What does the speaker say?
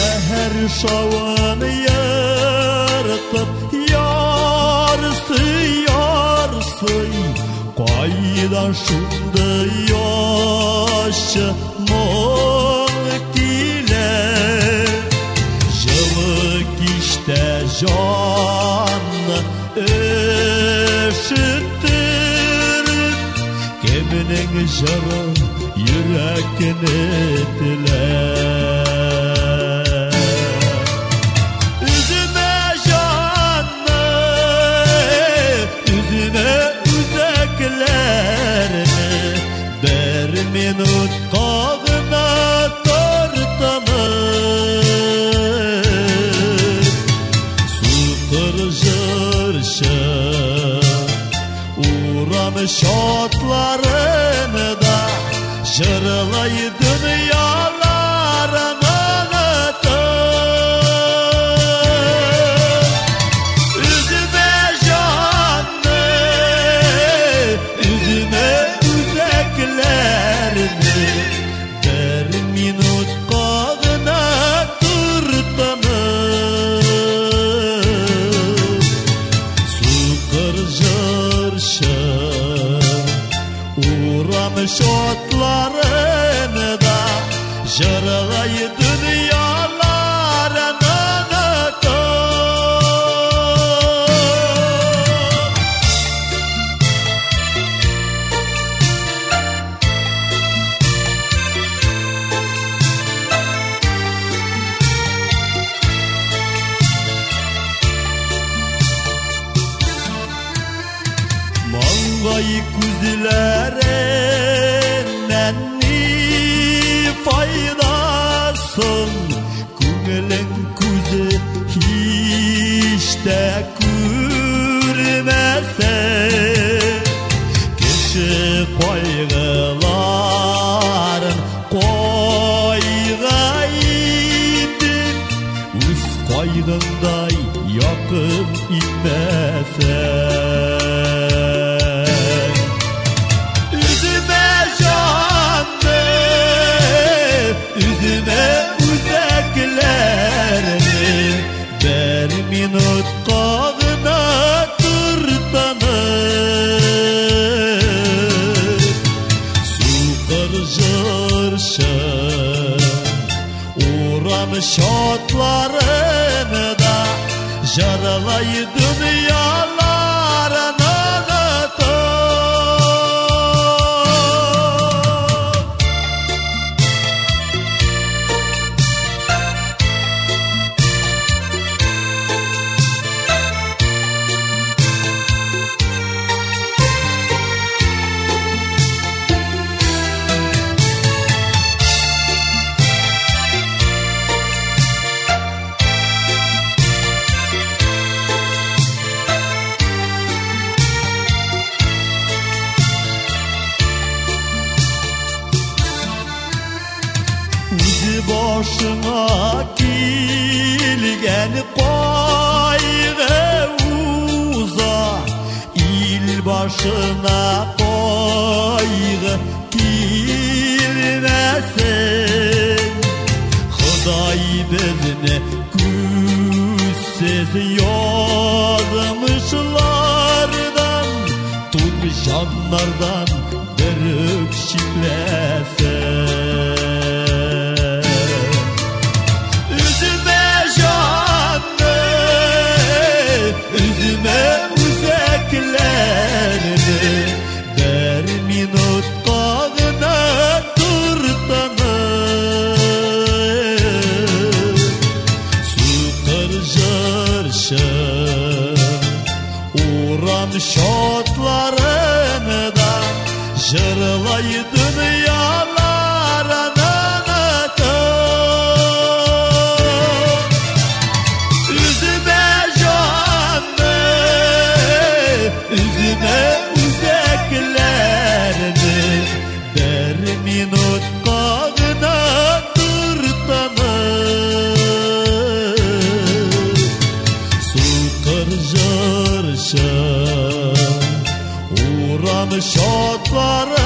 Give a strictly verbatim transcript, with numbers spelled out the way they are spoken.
Seher şavını yırtıp yarsı yarsı Qaydan şundı yaşamak ile Yılık işte canlı eşittir Kiminin jırı yürekini diler Üzüme canlı, üzüme üzeklerini Bir minut kağına tartanır Sıkır jırşı uğramış otlarını da Jırlay dünyalarını anıtır Üzüme canlı, üzüme üzeklerini Bir minut kağına tırtanır Sıkır jırşı uğramış otlarını da Jırlay dünyalarını Mangay kuzilerinden faydasın Күңелің күзі hiç de görmesin Kişi kaygıların koyga itip Üz kaygınday yakın inmesin Üzüme üzeklerini Bir minut kağına tırtanır Sıkır jırşı uğramış otlarını da Jırlay dünyalarını anıtır Başına kilgen kaygı uza İl başına kaygı kilmesin Huday bizni güzsiz yazmışlardan Tüm canlardan bir ökşiklesin Üzüme üzeklerini Bir minut kağına tırtanır Sıkır jırşı uğramış otlarını da Jırlay dünyalarını anıtır Üzüme canlı, üzüme üzeklerini Bir minut kağına tırtanır Sıkır jırşı uğramış otlarını